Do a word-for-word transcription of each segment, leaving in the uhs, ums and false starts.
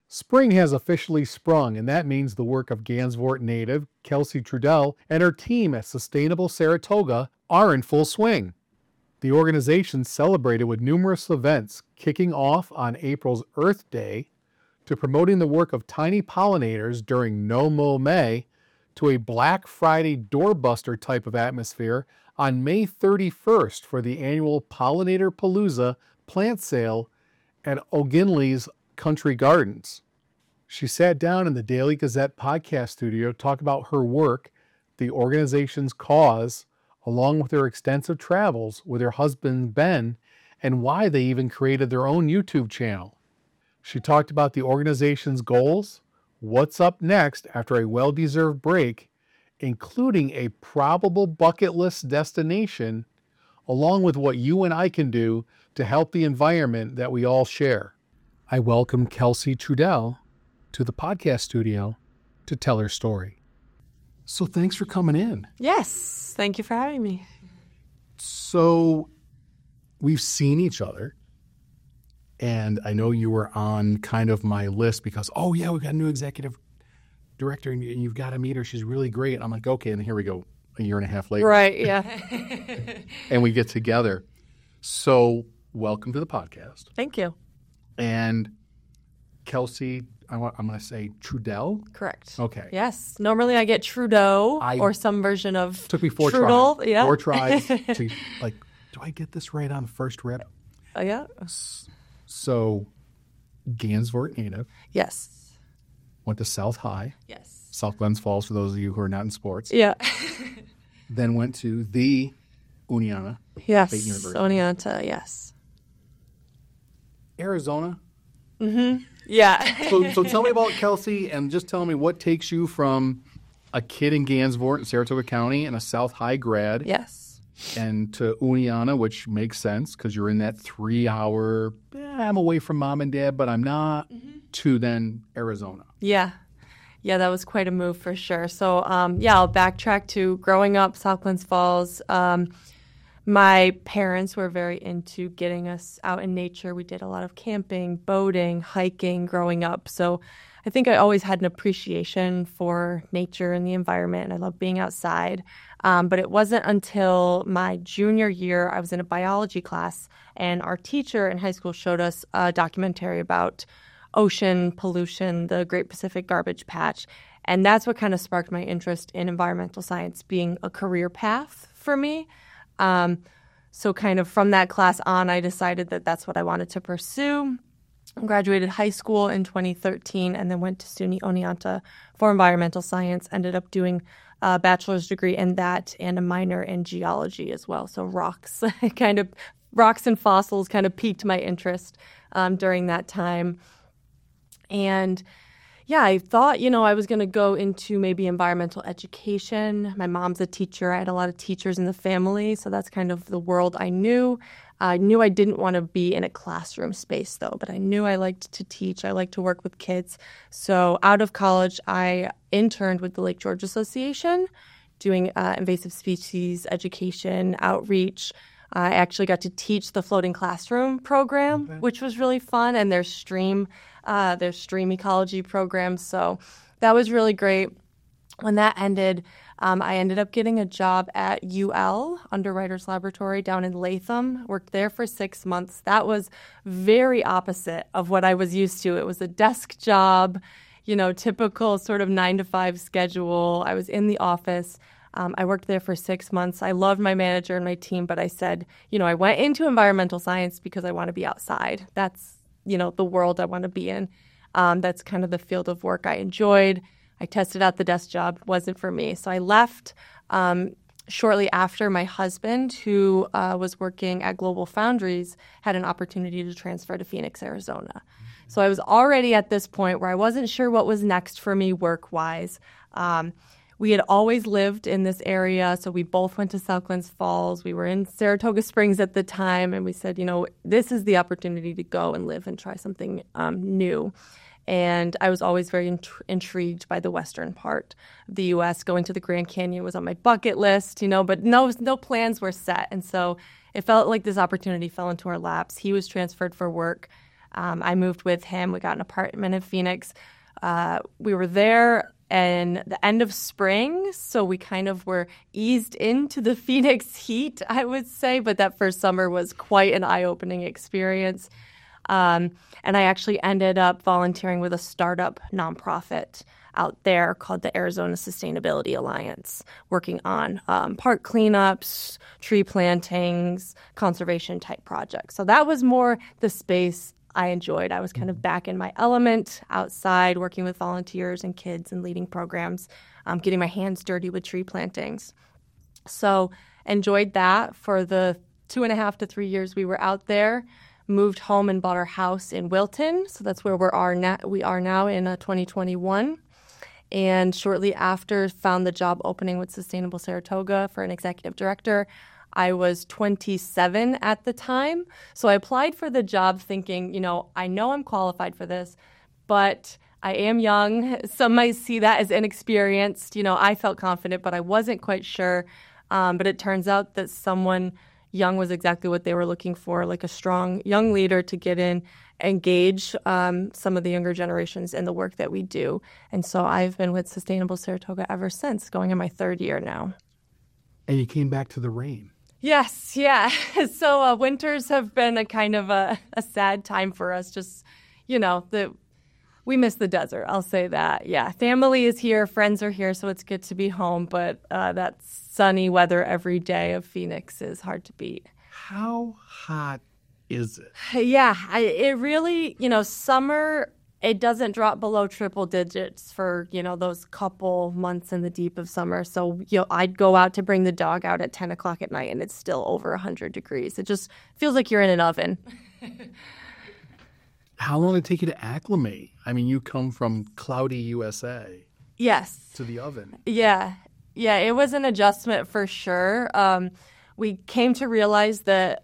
Spring has officially sprung, and that means the work of Gansevoort native Kelsey Trudell and her team at Sustainable Saratoga are in full swing. The organization celebrated with numerous events, kicking off on April's Earth Day to promoting the work of tiny pollinators during No Mow May to a Black Friday doorbuster type of atmosphere on May thirty-first for the annual Pollinator Palooza plant sale at O'Ginley's Country Gardens. She sat down in the Daily Gazette podcast studio to talk about her work, the organization's cause, along with her extensive travels with her husband Ben, and why they even created their own YouTube channel. She talked about the organization's goals, what's up next after a well-deserved break, including a probable bucket list destination, along with what you and I can do to help the environment that we all share. I welcome Kelsey Trudell to the podcast studio to tell her story. So thanks for coming in. Yes, thank you for having me. So we've seen each other, and I know you were on kind of my list because, oh yeah, we've got a new executive director and you've got to meet her. She's really great. And I'm like, okay, and here we go a year and a half later. Right, yeah. And we get together. So welcome to the podcast. Thank you. And Kelsey, I want, I'm going to say Trudell? Correct. Okay. Yes. Normally I get Trudeau I, or some version of took me four Trudel. tries. Yeah. Four tries to, like, do I get this right on the first rip? Uh, yeah. So, Gansevoort native. Yes. Went to South High. Yes. South Glens Falls, for those of you who are not in sports. Yeah. Then went to the Oneonta yes. State University. Oneonta, yes. Arizona. Mm-hmm. Yeah. so, so tell me about Kelsey, and just tell me what takes you from a kid in Gansevoort in Saratoga County and a South High grad. Yes. And to Oneonta, which makes sense because you're in that three-hour, eh, I'm away from mom and dad, but I'm not, mm-hmm. to then Arizona. Yeah. Yeah, that was quite a move for sure. So, um, yeah, I'll backtrack to growing up, South Glens Falls. Um, my parents were very into getting us out in nature. We did a lot of camping, boating, hiking growing up. So I think I always had an appreciation for nature and the environment, and I love being outside. Um, but it wasn't until my junior year, I was in a biology class, and our teacher in high school showed us a documentary about ocean pollution, the Great Pacific Garbage Patch. And that's what kind of sparked my interest in environmental science being a career path for me. Um, so kind of from that class on, I decided that that's what I wanted to pursue. I graduated high school in twenty thirteen and then went to SUNY Oneonta for environmental science, ended up doing a bachelor's degree in that and a minor in geology as well. So rocks, kind of rocks and fossils kind of piqued my interest um, during that time. And yeah, I thought, you know, I was going to go into maybe environmental education. My mom's a teacher. I had a lot of teachers in the family, so that's kind of the world I knew. I knew I didn't want to be in a classroom space, though, but I knew I liked to teach. I liked to work with kids. So out of college, I interned with the Lake George Association doing uh, invasive species education, outreach. I actually got to teach the floating classroom program, okay. which was really fun, and their stream, uh, their stream ecology programs. So that was really great. When that ended, um, I ended up getting a job at U L, Underwriters Laboratory, down in Latham. Worked there for six months. That was very opposite of what I was used to. It was a desk job, you know, typical sort of nine to five schedule. I was in the office. Um, I worked there for six months. I loved my manager and my team, but I said, you know, I went into environmental science because I want to be outside. That's, you know, the world I want to be in. Um, that's kind of the field of work I enjoyed. I tested out the desk job. Wasn't for me. So I left um, shortly after. My husband, who uh, was working at Global Foundries, had an opportunity to transfer to Phoenix, Arizona. So I was already at this point where I wasn't sure what was next for me work-wise. Um, We had always lived in this area, so we both went to South Glens Falls. We were in Saratoga Springs at the time, and we said, you know, this is the opportunity to go and live and try something um, new. And I was always very int- intrigued by the western part of the U S. Going to the Grand Canyon was on my bucket list, you know, but no, no plans were set. And so it felt like this opportunity fell into our laps. He was transferred for work. Um, I moved with him. We got an apartment in Phoenix. Uh, we were there in the end of spring, so we kind of were eased into the Phoenix heat, I would say. But that first summer was quite an eye-opening experience. Um, and I actually ended up volunteering with a startup nonprofit out there called the Arizona Sustainability Alliance, working on um, park cleanups, tree plantings, conservation type projects. So that was more the space I enjoyed. I was kind of back in my element, outside, working with volunteers and kids and leading programs, um, getting my hands dirty with tree plantings. So enjoyed that for the two and a half to three years we were out there. Moved home and bought our house in Wilton. So that's where we are now, we are now in uh, twenty twenty-one. And shortly after, found the job opening with Sustainable Saratoga for an executive director. I was twenty-seven at the time. So I applied for the job thinking, you know, I know I'm qualified for this, but I am young. Some might see that as inexperienced. You know, I felt confident, but I wasn't quite sure. Um, but it turns out that someone young was exactly what they were looking for, like a strong young leader to get in, engage um, some of the younger generations in the work that we do. And so I've been with Sustainable Saratoga ever since, going in my third year now. And you came back to the rain. Yes, yeah. So uh, winters have been a kind of a, a sad time for us. Just, you know, the we miss the desert. I'll say that. Yeah, family is here, friends are here, so it's good to be home. But uh, that sunny weather every day of Phoenix is hard to beat. How hot is it? Yeah, I, it really, you know, summer, it doesn't drop below triple digits for, you know, those couple months in the deep of summer. So, you know, I'd go out to bring the dog out at ten o'clock at night and it's still over one hundred degrees. It just feels like you're in an oven. How long did it take you to acclimate? I mean, you come from cloudy U S A. Yes. To the oven. Yeah. Yeah, it was an adjustment for sure. Um, we came to realize that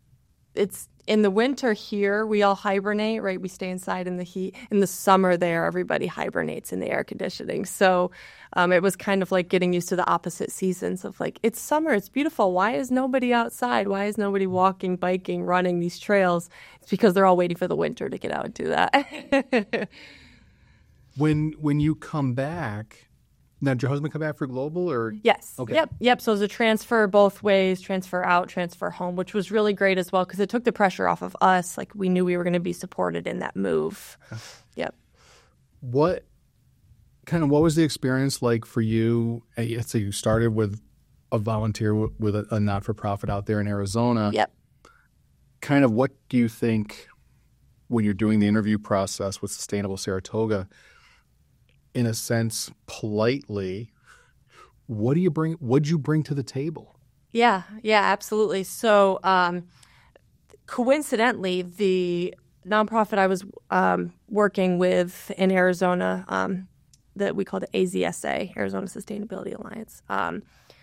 it's in the winter here, we all hibernate, right? We stay inside in the heat. In the summer there, everybody hibernates in the air conditioning. So um, it was kind of like getting used to the opposite seasons of like, it's summer, it's beautiful. Why is nobody outside? Why is nobody walking, biking, running these trails? It's because they're all waiting for the winter to get out and do that. when when you come back, now did your husband come back for Global or? Yes. Okay. Yep. Yep. So it was a transfer both ways, transfer out, transfer home, which was really great as well because it took the pressure off of us. Like we knew we were going to be supported in that move. Okay. Yep. What kind of what was the experience like for you? Let's say you started with a volunteer with a, a not-for-profit out there in Arizona. Yep. Kind of what do you think when you're doing the interview process with Sustainable Saratoga? In a sense, politely, what do you bring? What'd you bring to the table? Yeah, yeah, absolutely. So, um, coincidentally, the nonprofit I was um, working with in Arizona, um, that we called A Z S A, Arizona Sustainability Alliance, um,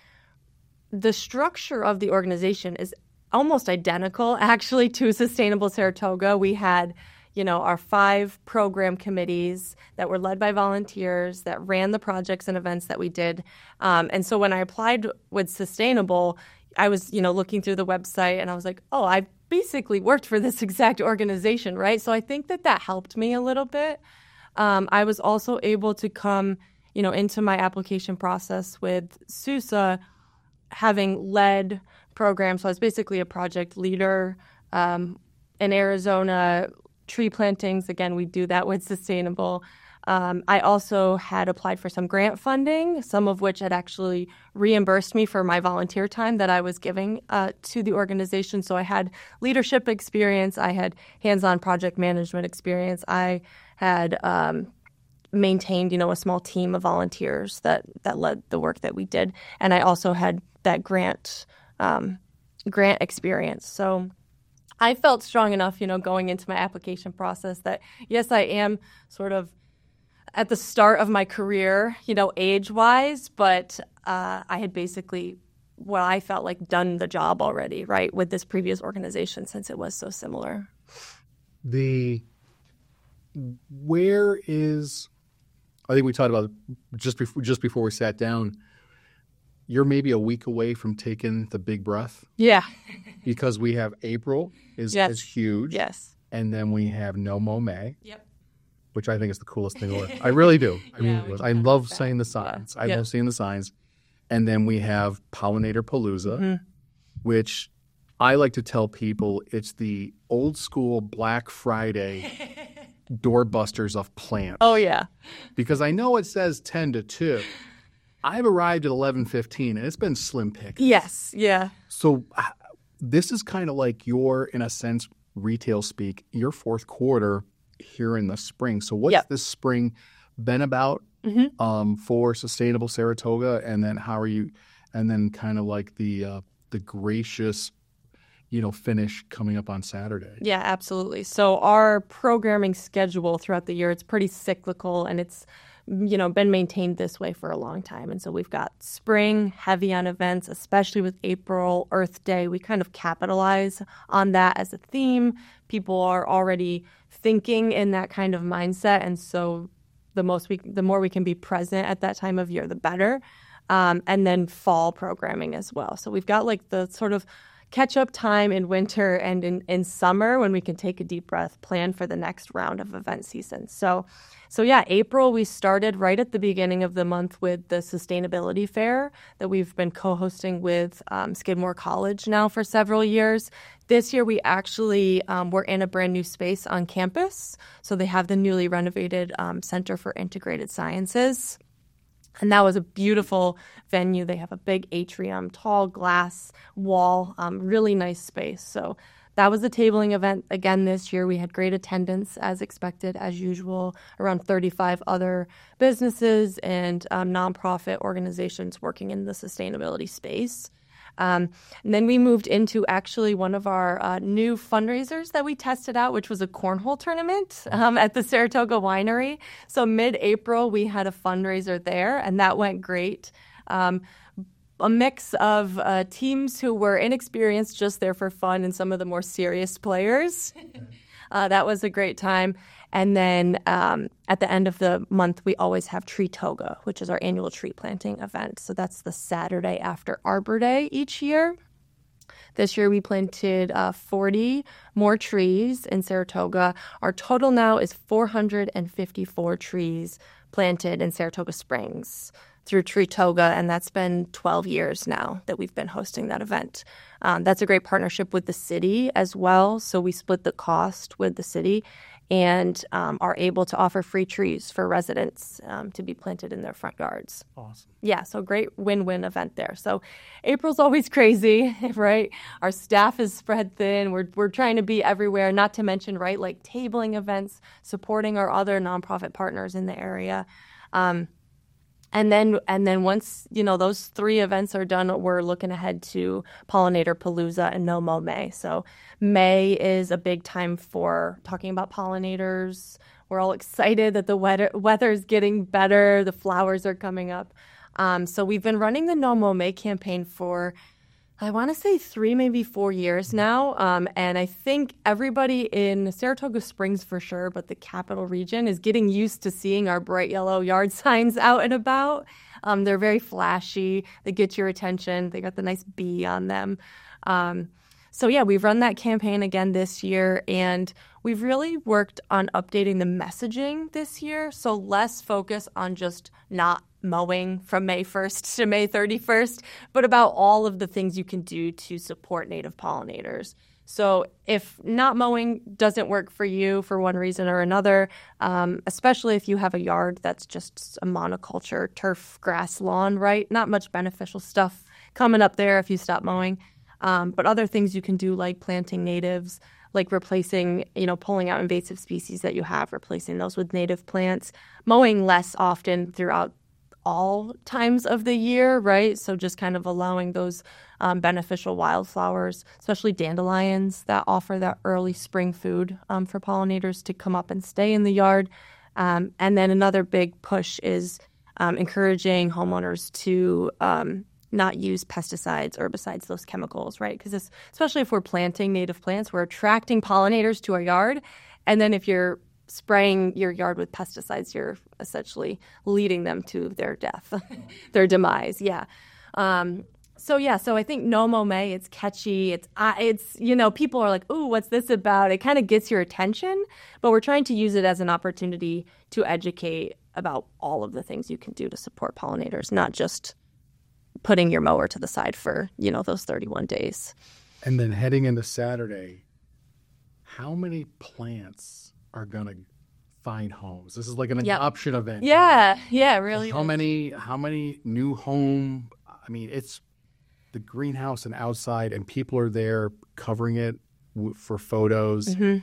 the structure of the organization is almost identical, actually, to Sustainable Saratoga. We had you know, our five program committees that were led by volunteers that ran the projects and events that we did. Um, and so when I applied with Sustainable, I was, you know, looking through the website and I was like, oh, I basically worked for this exact organization, right? So I think that that helped me a little bit. Um, I was also able to come, you know, into my application process with SUSA having led programs. So I was basically a project leader um, in Arizona. Tree plantings, again, we do that with Sustainable. Um, I also had applied for some grant funding, some of which had actually reimbursed me for my volunteer time that I was giving uh, to the organization. So I had leadership experience. I had hands-on project management experience. I had um, maintained, you know, a small team of volunteers that, that led the work that we did. And I also had that grant um, grant experience. So I felt strong enough, you know, going into my application process that, yes, I am sort of at the start of my career, you know, age-wise, but uh, I had basically what I felt like done the job already, right, with this previous organization since it was so similar. The where is, I think we talked about just before, just before we sat down, you're maybe a week away from taking the big breath. Yeah. Because we have April is, yes. is huge. Yes. and then we have No Mow May. Yep. Which I think is the coolest thing ever. I really do. I Yeah, really we do. can I talk love about that. saying the signs. Yeah. I Yep. love seeing the signs. And then we have Pollinator Palooza, Mhm. which I like to tell people it's the old school Black Friday doorbusters of plants. Oh, yeah. Because I know it says ten to two. I've arrived at eleven fifteen, and it's been slim pick. Yes. Yeah. So uh, this is kind of like your, in a sense, retail speak, your fourth quarter here in the spring. So what's Yep. this spring been about Mhm. um, for Sustainable Saratoga? And then how are you, and then kind of like the uh, the gracious, you know, finish coming up on Saturday. Yeah, absolutely. So our programming schedule throughout the year, it's pretty cyclical, and it's, you know, been maintained this way for a long time. And so we've got spring heavy on events, especially with April Earth Day. We kind of capitalize on that as a theme. People are already thinking in that kind of mindset, and so the most we, the more we can be present at that time of year, the better. Um, and then fall programming as well. So we've got like the sort of catch up time in winter and in, in summer when we can take a deep breath, plan for the next round of event season. So, so yeah, April, we started right at the beginning of the month with the sustainability fair that we've been co-hosting with um, Skidmore College now for several years. This year, we actually um, were in a brand new space on campus. So they have the newly renovated um, Center for Integrated Sciences. And that was a beautiful venue. They have a big atrium, tall glass wall, um, really nice space. So that was the tabling event again this year. We had great attendance as expected, as usual, around thirty-five other businesses and um, nonprofit organizations working in the sustainability space. Um, and then we moved into actually one of our uh, new fundraisers that we tested out, which was a cornhole tournament um, at the Saratoga Winery. So mid-April, we had a fundraiser there, and that went great. Um, a mix of uh, teams who were inexperienced, just there for fun, and some of the more serious players. Uh, that was a great time. And then um, at the end of the month, we always have Tree Toga, which is our annual tree planting event. So that's the Saturday after Arbor Day each year. This year we planted uh, forty more trees in Saratoga. Our total now is four hundred fifty-four trees planted in Saratoga Springs through Tree Toga, and that's been twelve years now that we've been hosting that event. Um, that's a great partnership with the city as well. So we split the cost with the city and um, are able to offer free trees for residents um, to be planted in their front yards. Awesome. Yeah, so great win-win event there. So April's always crazy, right? Our staff is spread thin. We're we're trying to be everywhere, not to mention, right, like tabling events, supporting our other nonprofit partners in the area. Um, And then, and then once you know those three events are done, we're looking ahead to Pollinator Palooza and No Mow May. So May is a big time for talking about pollinators. We're all excited that the weather weather is getting better. The flowers are coming up. Um, so we've been running the No Mow May campaign for, I want to say three, maybe four years now. Um, and I think everybody in Saratoga Springs for sure, but the capital region is getting used to seeing our bright yellow yard signs out and about. Um, they're very flashy. They get your attention. They got the nice bee on them. Um, so yeah, we've run that campaign again this year, and we've really worked on updating the messaging this year. So less focus on just not mowing from May first to May thirty-first, but about all of the things you can do to support native pollinators. So if not mowing doesn't work for you for one reason or another, um, especially if you have a yard that's just a monoculture turf grass lawn, right? Not much beneficial stuff coming up there if you stop mowing. Um, but other things you can do, like planting natives, like replacing, you know, pulling out invasive species that you have, replacing those with native plants, mowing less often throughout all times of the year, right? So just kind of allowing those um, beneficial wildflowers, especially dandelions that offer that early spring food um, for pollinators to come up and stay in the yard. Um, and then another big push is um, encouraging homeowners to um, not use pesticides, herbicides, those chemicals, right? Because especially if we're planting native plants, we're attracting pollinators to our yard. And then if you're spraying your yard with pesticides, you're essentially leading them to their death, their demise. Yeah. Um, So yeah, so I think No Mow May, it's catchy. It's uh, it's you know, people are like, "Ooh, what's this about?" It kind of gets your attention, but we're trying to use it as an opportunity to educate about all of the things you can do to support pollinators, not just putting your mower to the side for, you know, those thirty-one days. And then heading into Saturday, how many plants are going to find homes? This is like an Yep. adoption event. Yeah, yeah, really. How is. many how many new home, I mean, it's the greenhouse and outside, and people are there covering it w- for photos, Mhm.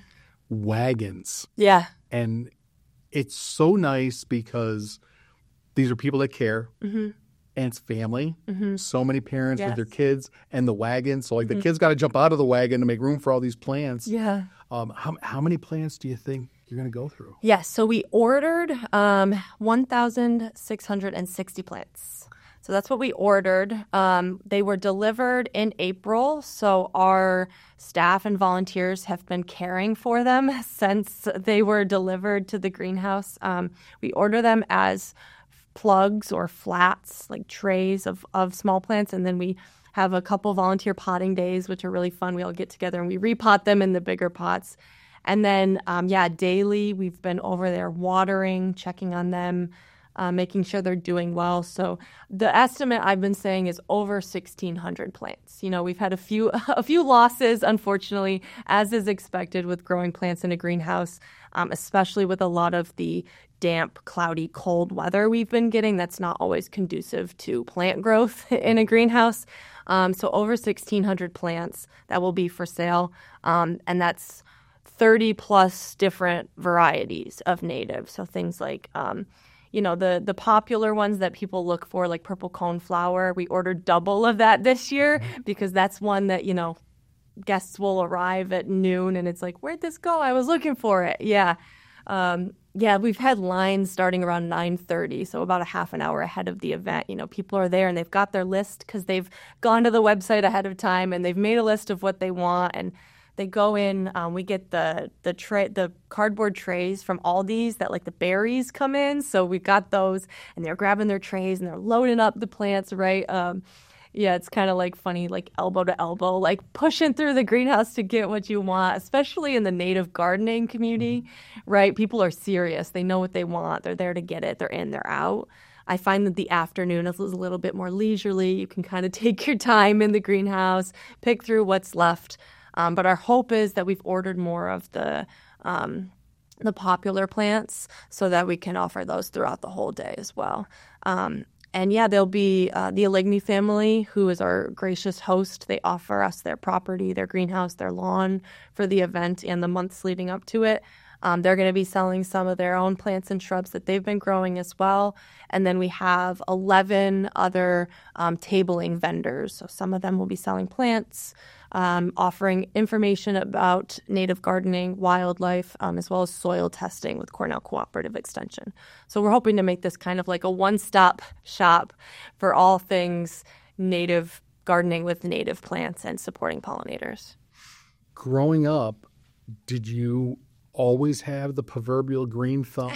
wagons. Yeah. And it's so nice because these are people that care, Mm-hmm. and it's family. Mm-hmm. So many parents Yes. with their kids and the wagon. So like the kids got to jump out of the wagon to make room for all these plants. Yeah. Um, how, how many plants do you think you're going to go through? Yes, so we ordered um, one thousand six hundred sixty plants. So that's what we ordered. Um, they were delivered in April, so our staff and volunteers have been caring for them since they were delivered to the greenhouse. Um, we order them as plugs or flats, like trays of, of small plants, and then we have a couple volunteer potting days, which are really fun. We all get together and we repot them in the bigger pots. And then, um, yeah, daily we've been over there watering, checking on them, uh, making sure they're doing well. So the estimate I've been saying is over sixteen hundred plants. You know, we've had a few a few losses, unfortunately, as is expected with growing plants in a greenhouse, um, especially with a lot of the damp, cloudy, cold weather we've been getting. That's not always conducive to plant growth in a greenhouse. Um, so over sixteen hundred plants that will be for sale, um, and that's thirty plus different varieties of native. So things like, um, you know, the the popular ones that people look for, like purple coneflower. We ordered double of that this year because that's one that, you know, guests will arrive at noon and it's like, where'd this go? I was looking for it. Yeah. Um, yeah, we've had lines starting around nine thirty, so about a half an hour ahead of the event. You know, people are there and they've got their list because they've gone to the website ahead of time and they've made a list of what they want, and they go in. Um, we get the the tray, the cardboard trays from Aldi's that like the berries come in. So we've got those, and they're grabbing their trays and they're loading up the plants, right? Um, yeah, it's kind of like funny, like elbow to elbow, like pushing through the greenhouse to get what you want, especially in the native gardening community, right? People are serious. They know what they want. They're there to get it. They're in, they're out. I find that the afternoon is a little bit more leisurely. You can kind of take your time in the greenhouse, pick through what's left. Um, but our hope is that we've ordered more of the um, the popular plants so that we can offer those throughout the whole day as well. Um, and yeah, there'll be uh, the Aligny family, who is our gracious host. They offer us their property, their greenhouse, their lawn for the event and the months leading up to it. Um, they're going to be selling some of their own plants and shrubs that they've been growing as well. And then we have eleven other um, tabling vendors. So some of them will be selling plants, um, offering information about native gardening, wildlife, um, as well as soil testing with Cornell Cooperative Extension. So we're hoping to make this kind of like a one-stop shop for all things native gardening with native plants and supporting pollinators. Growing up, did you always have the proverbial green thumb?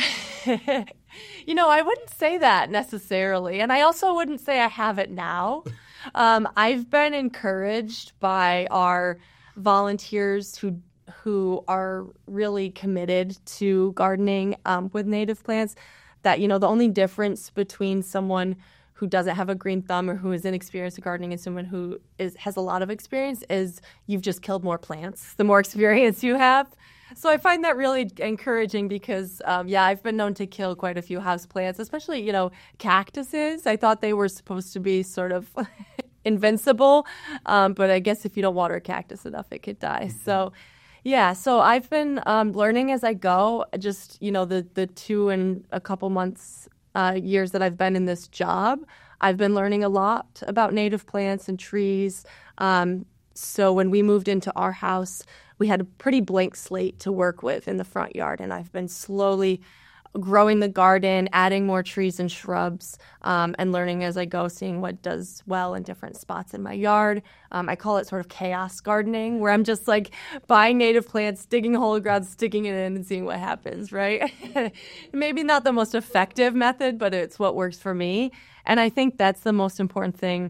You know, I wouldn't say that necessarily. And I also wouldn't say I have it now. Um, I've been encouraged by our volunteers who who are really committed to gardening um, with native plants that, you know, the only difference between someone who doesn't have a green thumb or who is inexperienced in gardening and someone who is has a lot of experience is you've just killed more plants the more experience you have. So I find that really encouraging because, um, yeah, I've been known to kill quite a few houseplants, especially, you know, cactuses. I thought they were supposed to be sort of invincible, um, but I guess if you don't water a cactus enough, it could die. So, yeah, so I've been um, learning as I go. Just, you know, the, the two and a couple months, uh, years that I've been in this job, I've been learning a lot about native plants and trees. Um, so when we moved into our house, we had a pretty blank slate to work with in the front yard, and I've been slowly growing the garden, adding more trees and shrubs, um, and learning as I go, seeing what does well in different spots in my yard. Um, I call it sort of chaos gardening, where I'm just like buying native plants, digging a hole in the ground, sticking it in, and seeing what happens, right? Maybe not the most effective method, but it's what works for me. And I think that's the most important thing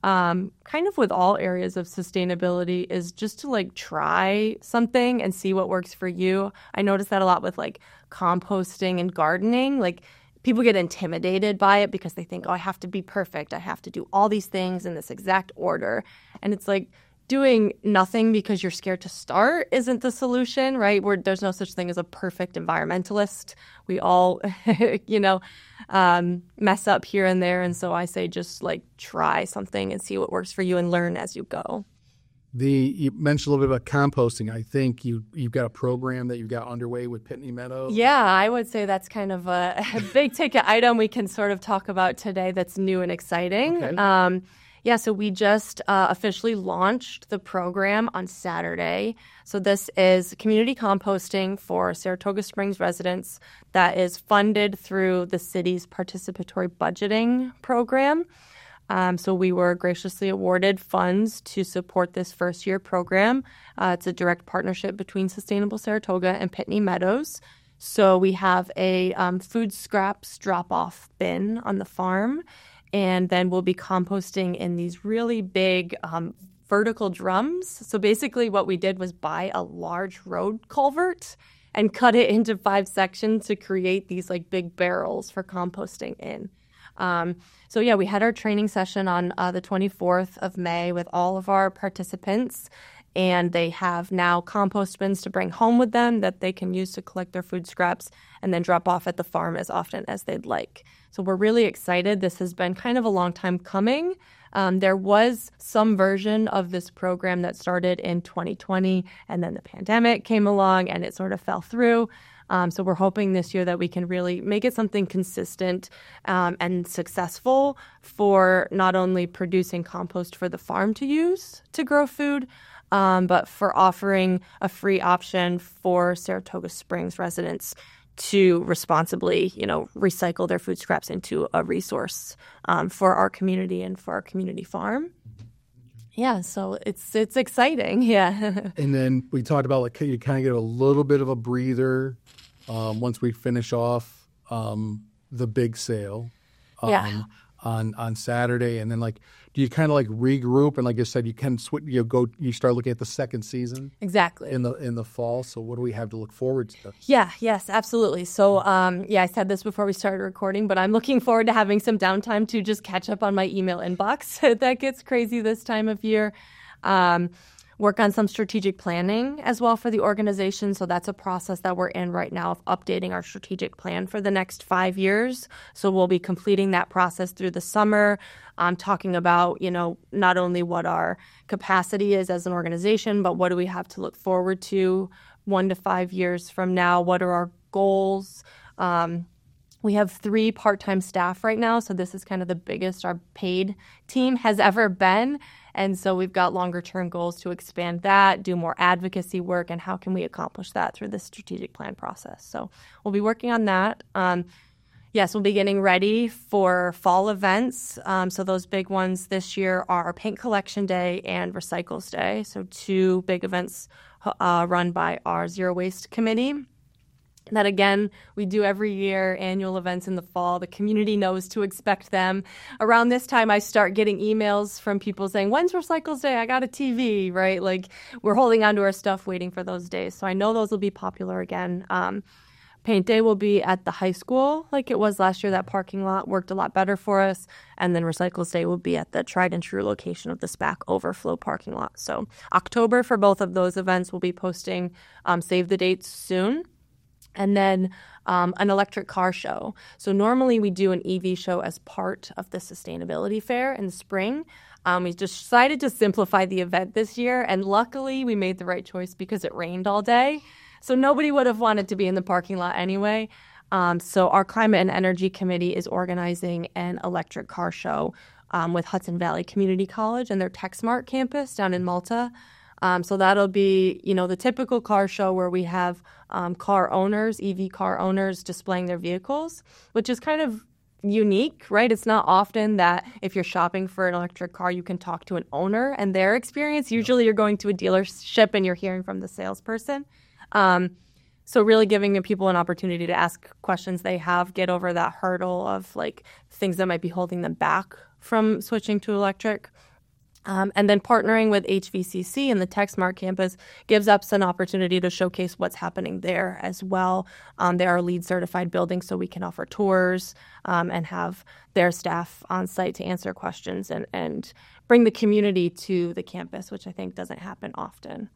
um, kind of with all areas of sustainability, is just to like try something and see what works for you. I notice that a lot with like composting and gardening. Like people get intimidated by it because they think, oh, I have to be perfect. I have to do all these things in this exact order. And it's like, doing nothing because you're scared to start isn't the solution, right? Where there's no such thing as a perfect environmentalist. We all, you know, um, mess up here and there. And so I say just like try something and see what works for you and learn as you go. The you mentioned a little bit about composting. I think you you've got a program that you've got underway with Pitney Meadows. Yeah, I would say that's kind of a, a big ticket item we can sort of talk about today that's new and exciting. Okay. Um, Yeah, so we just uh, officially launched the program on Saturday. So this is community composting for Saratoga Springs residents that is funded through the city's participatory budgeting program. Um, so we were graciously awarded funds to support this first-year program. Uh, it's a direct partnership between Sustainable Saratoga and Pitney Meadows. So we have a um, food scraps drop-off bin on the farm. And then we'll be composting in these really big um, vertical drums. So basically what we did was buy a large road culvert and cut it into five sections to create these like big barrels for composting in. Um, so yeah, we had our training session on uh, the twenty-fourth of May with all of our participants. And they have now compost bins to bring home with them that they can use to collect their food scraps and then drop off at the farm as often as they'd like. So we're really excited. This has been kind of a long time coming. Um, there was some version of this program that started in twenty twenty, and then the pandemic came along and it sort of fell through. Um, so we're hoping this year that we can really make it something consistent um, and successful for not only producing compost for the farm to use to grow food, um, but for offering a free option for Saratoga Springs residents to responsibly, you know, recycle their food scraps into a resource um, for our community and for our community farm. Yeah, so it's it's exciting. Yeah. And then we talked about like you kind of get a little bit of a breather um, once we finish off um, the big sale um, Yeah. on on Saturday, and then like do you kind of like regroup and like I said, you can switch. You go, you start looking at the second season Exactly. in the in the fall. So what do we have to look forward to? Yeah, yes, absolutely. So, um, yeah, I said this before we started recording, but I'm looking forward to having some downtime to just catch up on my email inbox. That gets crazy this time of year. Um, work on some strategic planning as well for the organization. So that's a process that we're in right now of updating our strategic plan for the next five years. So we'll be completing that process through the summer, um, talking about, you know, not only what our capacity is as an organization, but what do we have to look forward to one to five years from now? What are our goals? Um, we have three part-time staff right now, so this is kind of the biggest our paid team has ever been. And so we've got longer-term goals to expand that, do more advocacy work, and how can we accomplish that through the strategic plan process. So we'll be working on that. Um, yes, we'll be getting ready for fall events. Um, so those big ones this year are Paint Collection Day and Recycles Day. So two big events uh, run by our Zero Waste Committee. That, again, we do every year, annual events in the fall. The community knows to expect them. Around this time, I start getting emails from people saying, when's Recycles Day? I got a T V, right? Like, we're holding on to our stuff, waiting for those days. So I know those will be popular again. Um, Paint Day will be at the high school like it was last year. That parking lot worked a lot better for us. And then Recycles Day will be at the tried and true location of the SPAC overflow parking lot. So October for both of those events, we'll be posting um, save the dates soon. And then um, an electric car show. So normally we do an E V show as part of the sustainability fair in the spring. Um, we just decided to simplify the event this year, and luckily we made the right choice because it rained all day. So nobody would have wanted to be in the parking lot anyway. Um, so our Climate and Energy Committee is organizing an electric car show um, with Hudson Valley Community College and their TechSmart campus down in Malta. Um, so that'll be, you know, the typical car show where we have um, car owners, E V car owners displaying their vehicles, which is kind of unique, right? It's not often that if you're shopping for an electric car, you can talk to an owner and their experience. Usually you're going to a dealership and you're hearing from the salesperson. Um, so really giving people an opportunity to ask questions they have, get over that hurdle of like things that might be holding them back from switching to electric. Um, and then partnering with H V C C and the TechSmart campus gives us an opportunity to showcase what's happening there as well. Um, they are LEED certified buildings, so we can offer tours um, and have their staff on site to answer questions and, and bring the community to the campus, which I think doesn't happen often.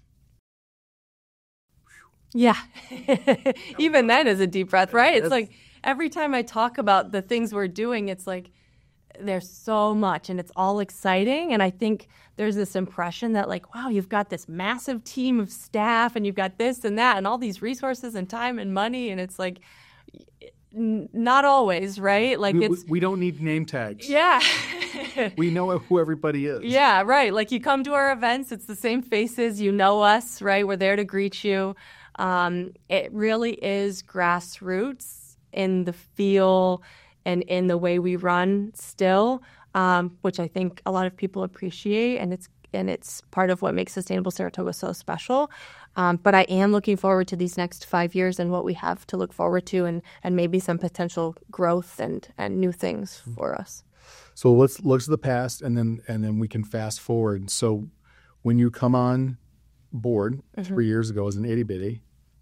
Yeah. Even that is a deep breath, right? It's like every time I talk about the things we're doing, it's like, there's so much and it's all exciting. And I think there's this impression that like, wow, you've got this massive team of staff and you've got this and that and all these resources and time and money. And it's like, n- not always, right? Like we, it's, we don't need name tags. yeah. We know who everybody is. Yeah, right. Like you come to our events, it's the same faces, you know us, right? We're there to greet you. Um, it really is grassroots in the feel and in the way we run still, um, which I think a lot of people appreciate, and it's and it's part of what makes Sustainable Saratoga so special. Um, but I am looking forward to these next five years and what we have to look forward to, and and maybe some potential growth and and new things for us. So let's look to the past, and then and then we can fast forward. So when you come on board mm-hmm. three years ago as an itty bitty,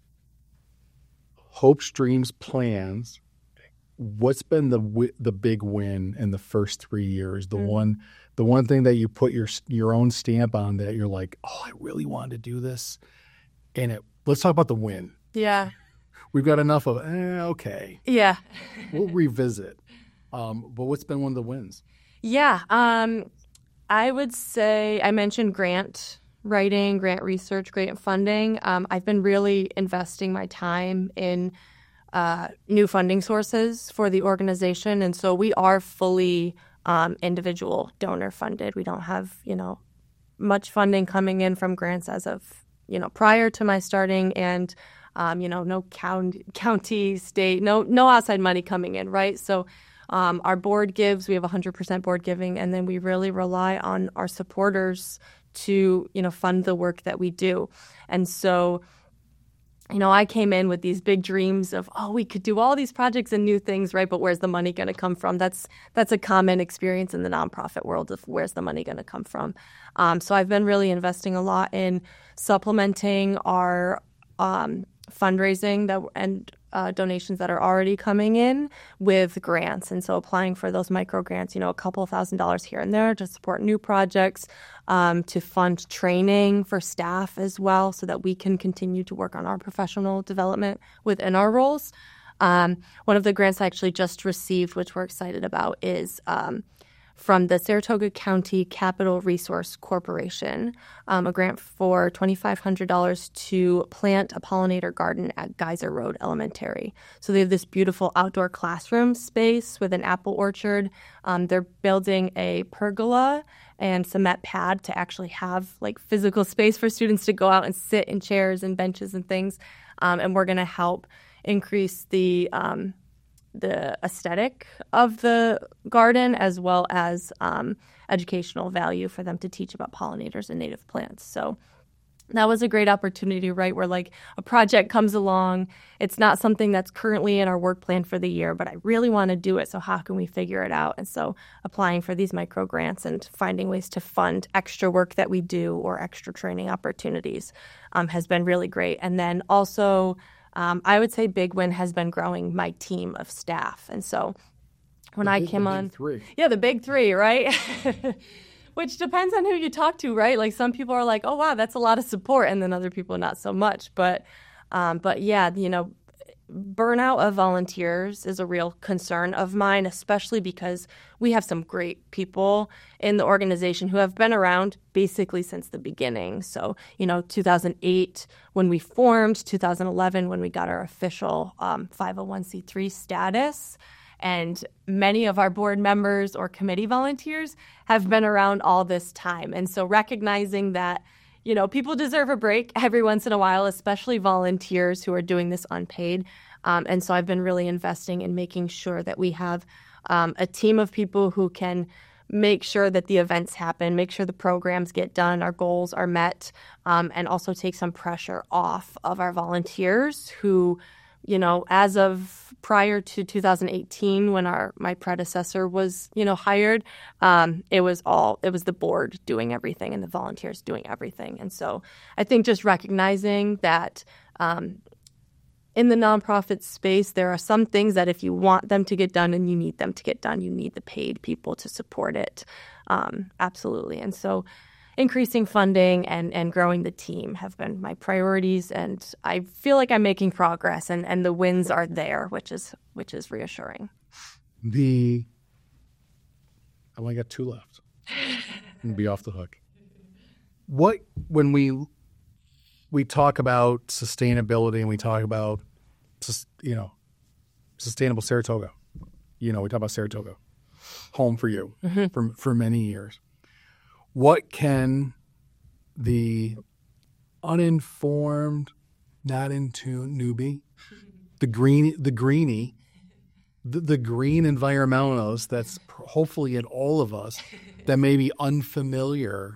hopes, dreams, plans. What's been the the big win in the first three years? The mm. one, the one thing that you put your your own stamp on that you're like, oh, I really wanted to do this, and it. Let's talk about the win. Yeah, we've got enough of. Eh, okay. Yeah, we'll revisit. Um, but what's been one of the wins? Yeah, um, I would say I mentioned grant writing, grant research, grant funding. Um, I've been really investing my time in. Uh, new funding sources for the organization. And so we are fully um, individual donor funded. We don't have, you know, much funding coming in from grants as of, you know, prior to my starting and, um, you know, no county, county, state, no, no outside money coming in, right? So um, our board gives, we have one hundred percent board giving, and then we really rely on our supporters to, you know, fund the work that we do. And so you know, I came in with these big dreams of, oh, we could do all these projects and new things, right? But where's the money going to come from? That's that's a common experience in the nonprofit world of where's the money going to come from. Um, so I've been really investing a lot in supplementing our um, fundraising that and uh, donations that are already coming in with grants. And so applying for those micro grants, you know, a couple thousand dollars here and there to support new projects, um, to fund training for staff as well so that we can continue to work on our professional development within our roles. Um, one of the grants I actually just received, which we're excited about, is um, from the Saratoga County Capital Resource Corporation, um, a grant for two thousand five hundred dollars to plant a pollinator garden at Geyser Road Elementary. So they have this beautiful outdoor classroom space with an apple orchard. Um, they're building a pergola and cement pad to actually have like physical space for students to go out and sit in chairs and benches and things. Um, and we're going to help increase the um, the aesthetic of the garden as well as um, educational value for them to teach about pollinators and native plants. So that was a great opportunity, right, where like a project comes along. It's not something that's currently in our work plan for the year, but I really want to do it. So how can we figure it out? And so applying for these micro grants and finding ways to fund extra work that we do or extra training opportunities um, has been really great. And then also Um, I would say big win has been growing my team of staff. And so when the I big, came the on, big three. yeah, the big three, right? Which depends on who you talk to, right? Like some people are like, oh, wow, that's a lot of support. And then other people not so much. But, um, but yeah, you know, burnout of volunteers is a real concern of mine, especially because we have some great people in the organization who have been around basically since the beginning. So, you know, two thousand eight when we formed, two thousand eleven when we got our official um, five oh one c three status. And many of our board members or committee volunteers have been around all this time. And so recognizing that, you know, people deserve a break every once in a while, especially volunteers who are doing this unpaid. Um, and so I've been really investing in making sure that we have um, a team of people who can make sure that the events happen, make sure the programs get done, our goals are met, um, and also take some pressure off of our volunteers who, you know, as of prior to two thousand eighteen, when our my predecessor was, you know, hired, um, it was all it was the board doing everything and the volunteers doing everything. And so I think just recognizing that um, in the nonprofit space, there are some things that if you want them to get done and you need them to get done, you need the paid people to support it. Um, absolutely. And so increasing funding and, and growing the team have been my priorities, and I feel like I'm making progress, and, and the wins are there, which is which is reassuring. The I only got two left. And be off the hook. What when we we talk about sustainability and we talk about you know sustainable Saratoga, you know we talk about Saratoga, home for you mm-hmm. for for many years. What can the uninformed, not in tune newbie, the green, the greenie, the, the green environmentalist that's hopefully in all of us that may be unfamiliar,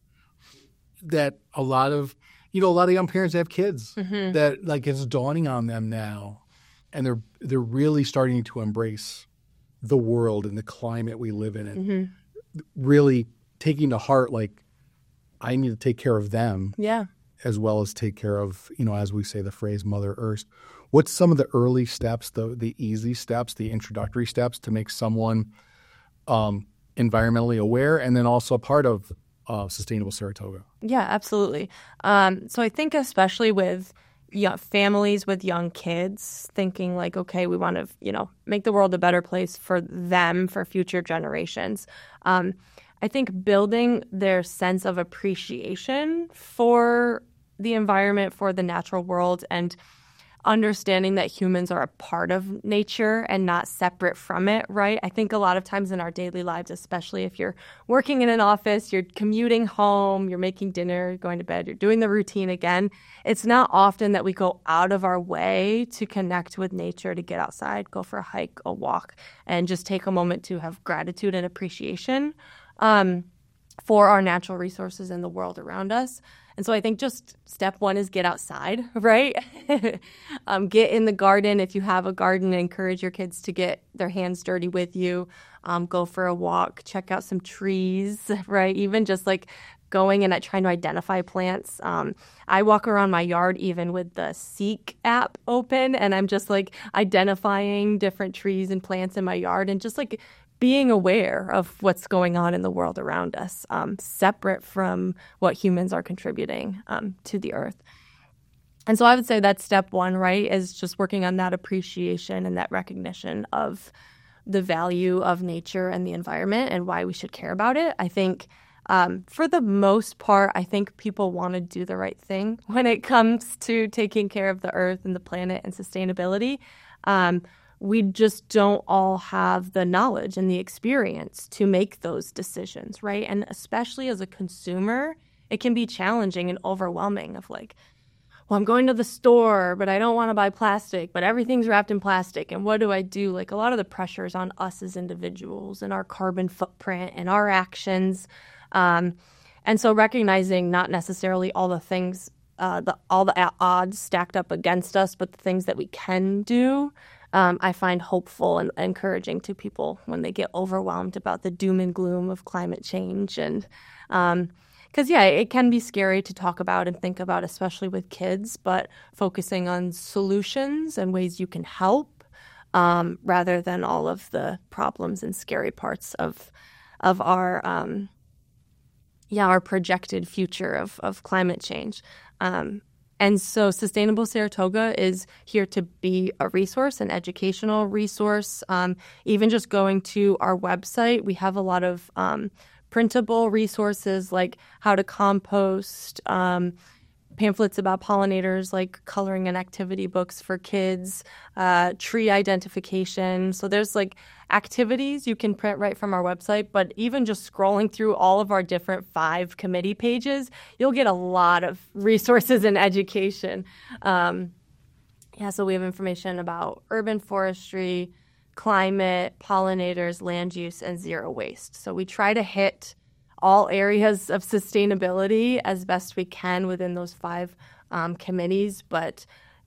that a lot of, you know, a lot of young parents have kids mm-hmm. that like it's dawning on them now, and they're they're really starting to embrace the world and the climate we live in, and mm-hmm. really taking to heart, like, I need to take care of them yeah. as well as take care of, you know, as we say the phrase, Mother Earth. What's some of the early steps, the the easy steps, the introductory steps to make someone um, environmentally aware and then also a part of uh, Sustainable Saratoga? Yeah, absolutely. Um, so I think especially with young families with young kids, thinking like, okay, we want to, you know, make the world a better place for them, for future generations. Um, I think building their sense of appreciation for the environment, for the natural world, and understanding that humans are a part of nature and not separate from it, right? I think a lot of times in our daily lives, especially if you're working in an office, you're commuting home, you're making dinner, you're going to bed, you're doing the routine again, it's not often that we go out of our way to connect with nature, to get outside, go for a hike, a walk, and just take a moment to have gratitude and appreciation Um, for our natural resources and the world around us. And so I think just step one is get outside, right? um, get in the garden. If you have a garden, encourage your kids to get their hands dirty with you. Um, go for a walk, check out some trees, right? Even just like going and trying to identify plants. Um, I walk around my yard even with the Seek app open, and I'm just like identifying different trees and plants in my yard and just like being aware of what's going on in the world around us, um, separate from what humans are contributing um, to the earth. And so I would say that's step one, right, is just working on that appreciation and that recognition of the value of nature and the environment and why we should care about it. I think um, for the most part, I think people want to do the right thing when it comes to taking care of the earth and the planet and sustainability. Um, we just don't all have the knowledge and the experience to make those decisions, right? And especially as a consumer, it can be challenging and overwhelming of like, well, I'm going to the store, but I don't want to buy plastic, but everything's wrapped in plastic. And what do I do? Like a lot of the pressures on us as individuals and our carbon footprint and our actions. Um, and so recognizing not necessarily all the things, uh, the, all the odds stacked up against us, but the things that we can do, um, I find hopeful and encouraging to people when they get overwhelmed about the doom and gloom of climate change. And um Because, yeah, it can be scary to talk about and think about, especially with kids, but focusing on solutions and ways you can help um, rather than all of the problems and scary parts of of our, um, yeah, our projected future of, of climate change. Um, and so Sustainable Saratoga is here to be a resource, an educational resource. Um, even just going to our website, we have a lot of um printable resources like how to compost, um, pamphlets about pollinators like coloring and activity books for kids, uh, tree identification. So there's like activities you can print right from our website, but even just scrolling through all of our different five committee pages, you'll get a lot of resources and education. Um, yeah, so we have information about urban forestry, climate, pollinators, land use, and zero waste. So we try to hit all areas of sustainability as best we can within those five um, committees. But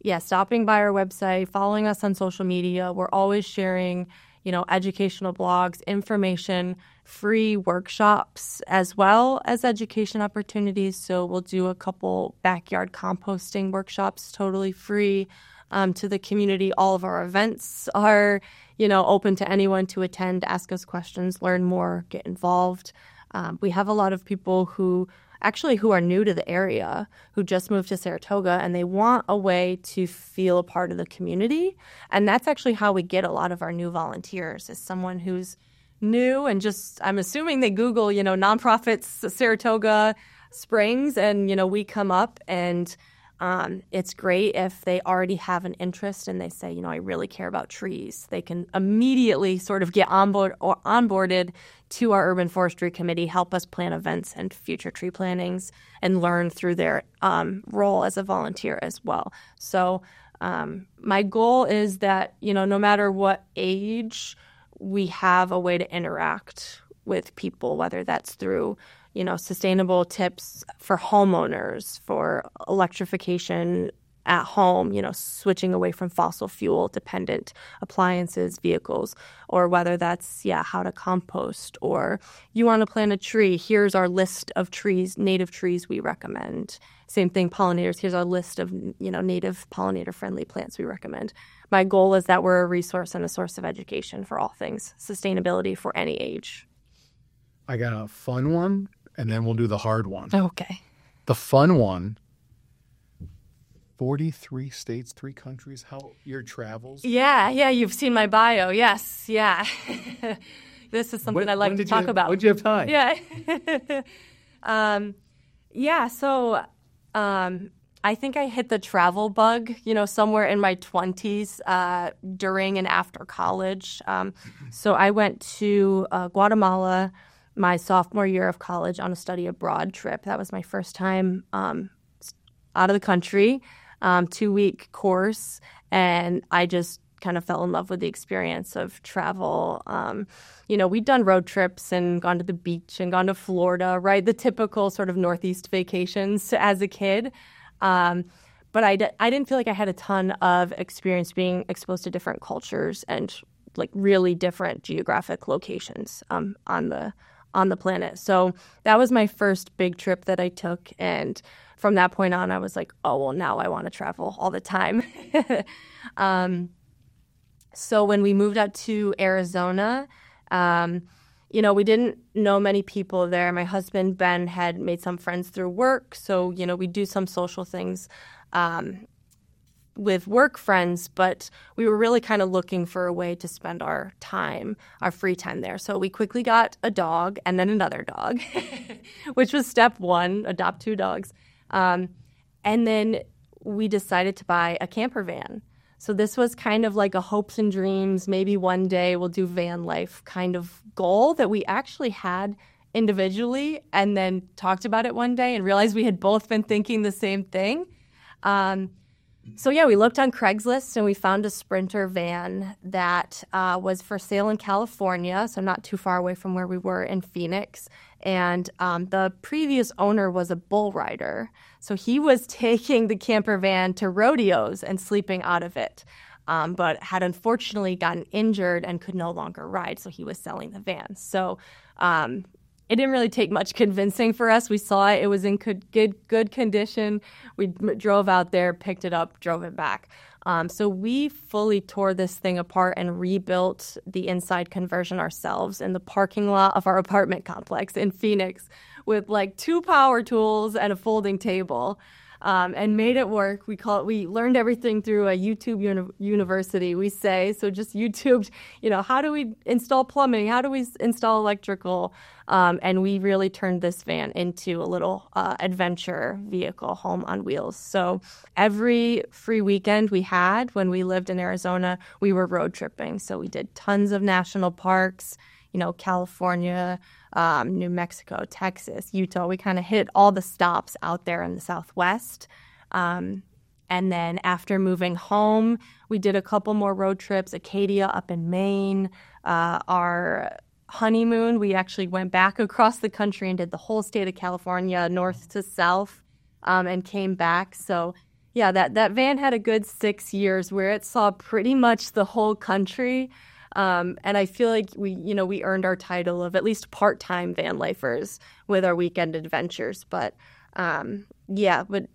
yeah, stopping by our website, following us on social media. We're always sharing, you know, educational blogs, information, free workshops, as well as education opportunities. So we'll do a couple backyard composting workshops totally free um, to the community. All of our events are, you know, open to anyone to attend, ask us questions, learn more, get involved. Um, we have a lot of people who actually who are new to the area, who just moved to Saratoga, and they want a way to feel a part of the community. And that's actually how we get a lot of our new volunteers, is someone who's new and just, I'm assuming they Google, you know, nonprofits, Saratoga Springs, and, you know, we come up, and um, it's great if they already have an interest and they say, you know, I really care about trees. They can immediately sort of get on board or onboarded to our urban forestry committee, help us plan events and future tree plantings, and learn through their um, role as a volunteer as well. So um, my goal is that, you know, no matter what age, we have a way to interact with people, whether that's through, you know, sustainable tips for homeowners, for electrification at home, you know, switching away from fossil fuel dependent appliances, vehicles, or whether that's, yeah, how to compost, or you want to plant a tree, here's our list of trees, native trees we recommend. Same thing, pollinators, here's our list of, you know, native pollinator friendly plants we recommend. My goal is that we're a resource and a source of education for all things sustainability for any age. I got a fun one, and then we'll do the hard one. Okay. The fun one, forty-three states, three countries, how your travels? Yeah, yeah, you've seen my bio. Yes, yeah. This is something when, I like to talk have, about. When did you have time? Yeah. um, yeah, so um, I think I hit the travel bug, you know, somewhere in my twenties uh, during and after college. Um, so I went to uh, Guatemala my sophomore year of college on a study abroad trip. That was my first time um, out of the country, um, two-week course, and I just kind of fell in love with the experience of travel. Um, you know, we'd done road trips and gone to the beach and gone to Florida, right? The typical sort of Northeast vacations as a kid. Um, but I, d- I didn't feel like I had a ton of experience being exposed to different cultures and like really different geographic locations um, on the on the planet. So that was my first big trip that I took. And from that point on, I was like, oh, well, now I want to travel all the time. um, so when we moved out to Arizona, um, you know, we didn't know many people there. My husband, Ben, had made some friends through work. So, you know, we do some social things um, with work friends, but we were really kind of looking for a way to spend our time, our free time there. So we quickly got a dog and then another dog, which was step one, adopt two dogs. Um, and then we decided to buy a camper van. So this was kind of like a hopes and dreams, maybe one day we'll do van life kind of goal that we actually had individually, and then talked about it one day and realized we had both been thinking the same thing. Um, So, yeah, we looked on Craigslist and we found a Sprinter van that uh, was for sale in California, so not too far away from where we were in Phoenix. And um, the previous owner was a bull rider. So he was taking the camper van to rodeos and sleeping out of it, um, but had unfortunately gotten injured and could no longer ride. So he was selling the van. So um it didn't really take much convincing for us. We saw it. It was in good good, good condition. We m- drove out there, picked it up, drove it back. Um, so we fully tore this thing apart and rebuilt the inside conversion ourselves in the parking lot of our apartment complex in Phoenix with like two power tools and a folding table. Um, and made it work. We call it, we learned everything through a YouTube uni- university, we say. So just YouTubed, you know, how do we install plumbing? How do we s- install electrical? Um, and we really turned this van into a little uh, adventure vehicle, home on wheels. So every free weekend we had when we lived in Arizona, we were road tripping. So we did tons of national parks, you know, California, um, New Mexico, Texas, Utah. We kind of hit all the stops out there in the Southwest. Um, and then after moving home, we did a couple more road trips, Acadia up in Maine. Uh, our honeymoon, we actually went back across the country and did the whole state of California, north to south, um, and came back. So Yeah, that, that van had a good six years where it saw pretty much the whole country. Um, and I feel like we, you know, we earned our title of at least part-time van lifers with our weekend adventures. But um, yeah, but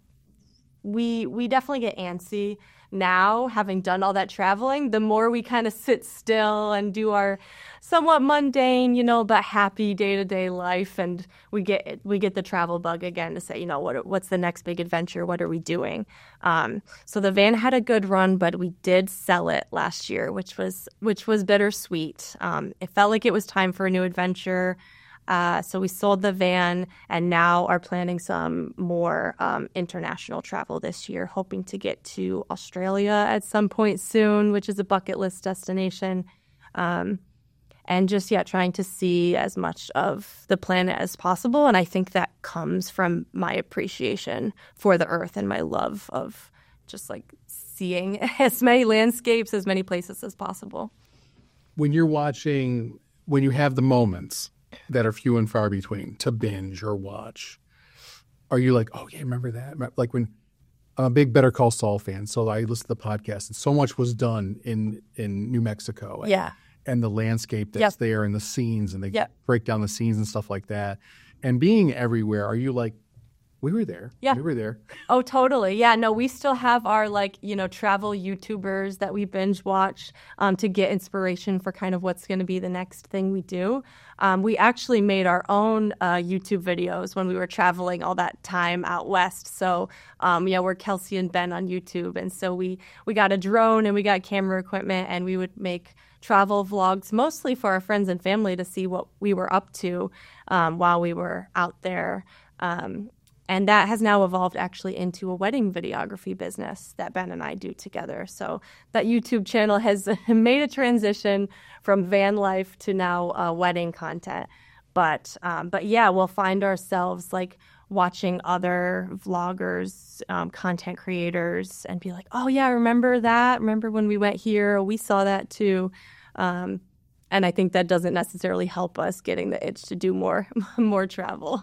we we definitely get antsy now, having done all that traveling. The more we kind of sit still and do our somewhat mundane, you know, but happy day-to-day life, and we get we get the travel bug again to say, you know, what what's the next big adventure? What are we doing? Um, so the van had a good run, but we did sell it last year, which was which was bittersweet. Um, it felt like it was time for a new adventure. Uh, so we sold the van and now are planning some more um, international travel this year, hoping to get to Australia at some point soon, which is a bucket list destination. Um, and just, yeah, trying to see as much of the planet as possible. And I think that comes from my appreciation for the earth and my love of just like seeing as many landscapes, as many places as possible. When you're watching, when you have the moments that are few and far between to binge or watch, are you like, oh yeah, remember that? Like when I'm a big Better Call Saul fan, so I listen to the podcast, and so much was done in in New Mexico. And, yeah. and the landscape that's Yep. there and the scenes, and they Yep. break down the scenes and stuff like that. And being everywhere, are you like, we were there. Yeah. We were there. Oh, totally. Yeah, no, we still have our, like, you know, travel YouTubers that we binge watch um, to get inspiration for kind of what's going to be the next thing we do. Um, we actually made our own uh, YouTube videos when we were traveling all that time out west. So, um, yeah, we're Kelsey and Ben on YouTube. And so we, we got a drone and we got camera equipment, and we would make travel vlogs mostly for our friends and family to see what we were up to um, while we were out there. Um, And that has now evolved actually into a wedding videography business that Ben and I do together. So that YouTube channel has made a transition from van life to now uh, wedding content. But um, but yeah, we'll find ourselves like watching other vloggers, um, content creators, and be like, oh yeah, remember that? Remember when we went here? We saw that too. Um, and I think that doesn't necessarily help us getting the itch to do more more travel.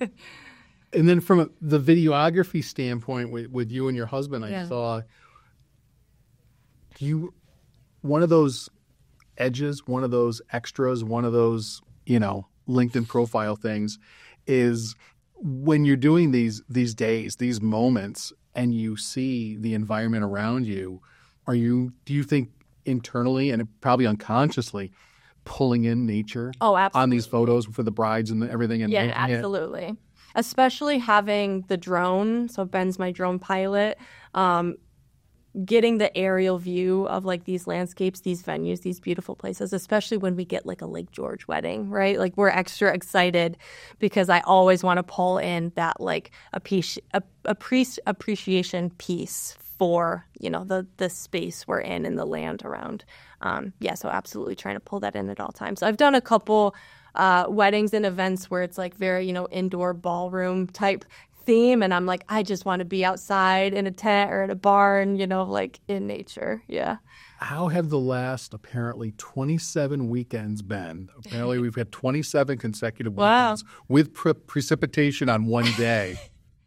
And then from a, the videography standpoint with, with you and your husband, I Yeah. saw you, one of those edges, one of those extras, one of those, you know, LinkedIn profile things is when you're doing these these days, these moments, and you see the environment around you, are you, do you think internally and probably unconsciously pulling in nature Oh, absolutely. on these photos for the brides and the, everything? And, Yeah, and- absolutely. Especially having the drone. So Ben's my drone pilot. Um, getting the aerial view of like these landscapes, these venues, these beautiful places, especially when we get like a Lake George wedding, right? Like we're extra excited because I always want to pull in that like appreci- appreci- appreciation piece for, you know, the the space we're in and the land around. Um, yeah, so absolutely trying to pull that in at all times. I've done a couple uh, weddings and events where it's like very, you know, indoor ballroom type theme, and I'm like, I just want to be outside in a tent or in a barn, you know, like in nature. Yeah. How have the last apparently twenty-seven weekends been? Apparently, we've had twenty-seven consecutive Wow. weekends with pre- precipitation on one day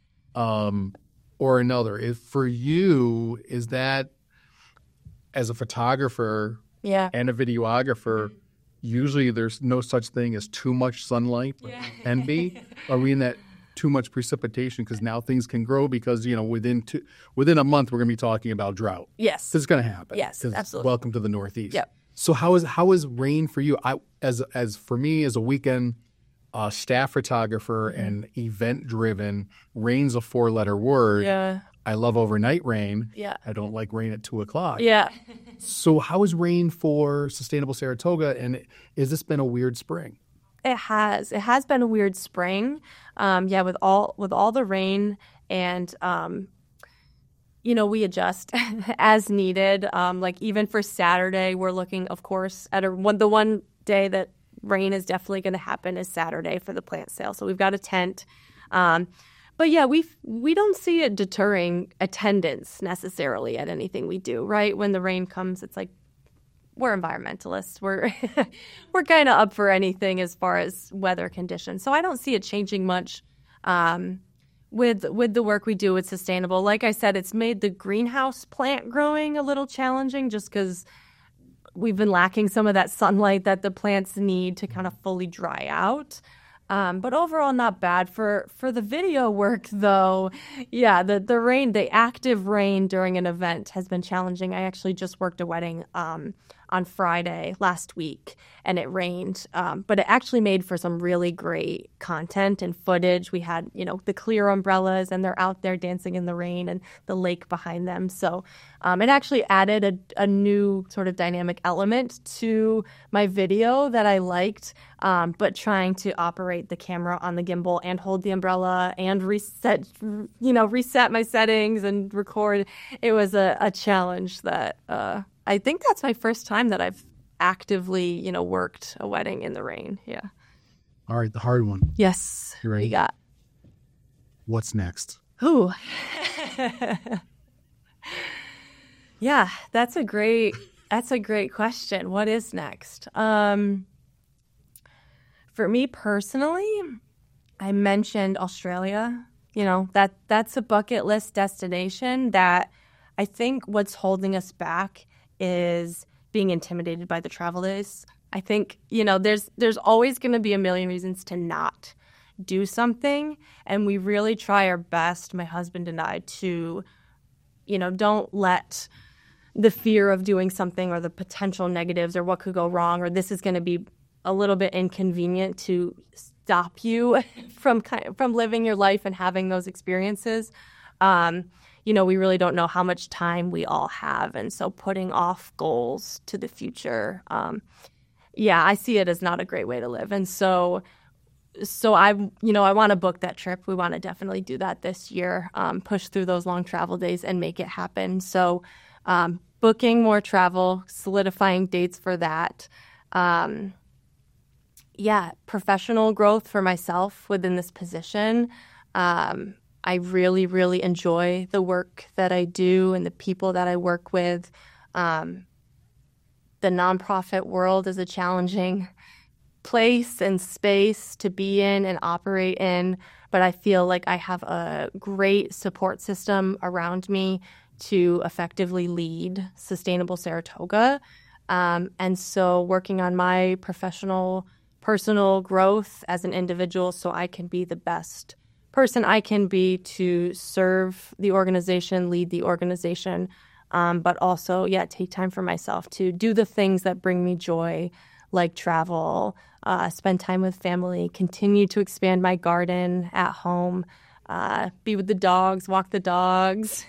um, or another. If for you, is that as a photographer Yeah. and a videographer, usually there's no such thing as too much sunlight, but Yeah. there can be? Are we in that too much precipitation because now things can grow because, you know, within two, within a month we're going to be talking about drought? Yes. It's going to happen. Yes, 'Cause absolutely. Welcome to the Northeast. Yep. So how is how is rain for you? I as as for me as a weekend uh, staff photographer Mm-hmm. and event driven, rain's a four letter word. Yeah. I love overnight rain. Yeah. I don't like rain at two o'clock. Yeah. So how is rain for Sustainable Saratoga? And has this been a weird spring? It has. It has been a weird spring. Um, yeah, with all with all the rain, and um, you know, we adjust as needed. Um, like even for Saturday, we're looking, of course, at a one. The one day that rain is definitely going to happen is Saturday for the plant sale. So we've got a tent. Um, but yeah, we we don't see it deterring attendance necessarily at anything we do. Right when the rain comes, it's like, we're environmentalists. We're we're kind of up for anything as far as weather conditions. So I don't see it changing much. Um, with with the work we do with sustainable. Like I said, it's made the greenhouse plant growing a little challenging just because we've been lacking some of that sunlight that the plants need to kind of fully dry out. Um, but overall, not bad. For for the video work, though, yeah, the, the rain, the active rain during an event has been challenging. I actually just worked a wedding um, on Friday last week, and it rained. Um, but it actually made for some really great content and footage. We had, you know, the clear umbrellas, and they're out there dancing in the rain, and the lake behind them. So um, it actually added a, a new sort of dynamic element to my video that I liked. Um, but trying to operate the camera on the gimbal and hold the umbrella and reset, you know, reset my settings and record, it was a, a challenge that uh, I think that's my first time that I've actively, you know, worked a wedding in the rain. Yeah. All right, the hard one. Yes. You ready? We got. What's next? Ooh. Yeah, that's a great, that's a great question. What is next? Um, For me personally, I mentioned Australia. You know, that that's a bucket list destination that I think what's holding us back is being intimidated by the travel days. I think, you know, there's there's always going to be a million reasons to not do something. And we really try our best, my husband and I, to, you know, don't let the fear of doing something or the potential negatives or what could go wrong or this is going to be a little bit inconvenient to stop you from from living your life and having those experiences. Um, you know, we really don't know how much time we all have, and so putting off goals to the future, um, yeah, I see it as not a great way to live. And so, so I, you know, I want to book that trip. We want to definitely do that this year, um, push through those long travel days and make it happen. So, um, booking more travel, solidifying dates for that. Um, Yeah, professional growth for myself within this position. Um, I really, really enjoy the work that I do and the people that I work with. Um, the nonprofit world is a challenging place and space to be in and operate in, but I feel like I have a great support system around me to effectively lead Sustainable Saratoga. Um, and so working on my professional personal growth as an individual so I can be the best person I can be to serve the organization, lead the organization, um, but also, yeah, take time for myself to do the things that bring me joy, like travel, uh, spend time with family, continue to expand my garden at home, uh, be with the dogs, walk the dogs.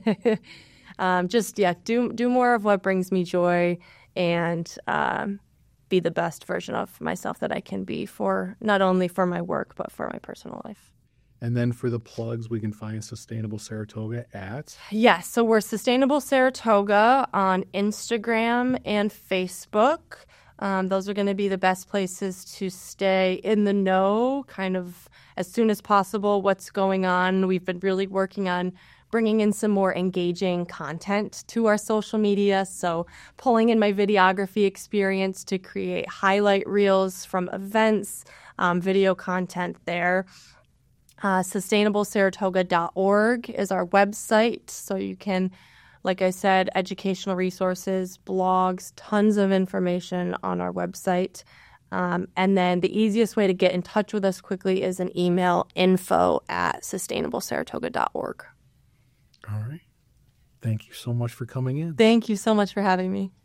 um, just, yeah, do, do more of what brings me joy and um, be the best version of myself that I can be for not only for my work, but for my personal life. And then for the plugs, we can find Sustainable Saratoga at? Yes, so we're Sustainable Saratoga on Instagram and Facebook. Um, those are going to be the best places to stay in the know, kind of as soon as possible, what's going on. We've been really working on bringing in some more engaging content to our social media. So pulling in my videography experience to create highlight reels from events, um, video content there. Uh, sustainable saratoga dot org is our website. So you can, like I said, educational resources, blogs, tons of information on our website. Um, and then the easiest way to get in touch with us quickly is an email, info at sustainable saratoga dot org. All right. Thank you so much for coming in. Thank you so much for having me.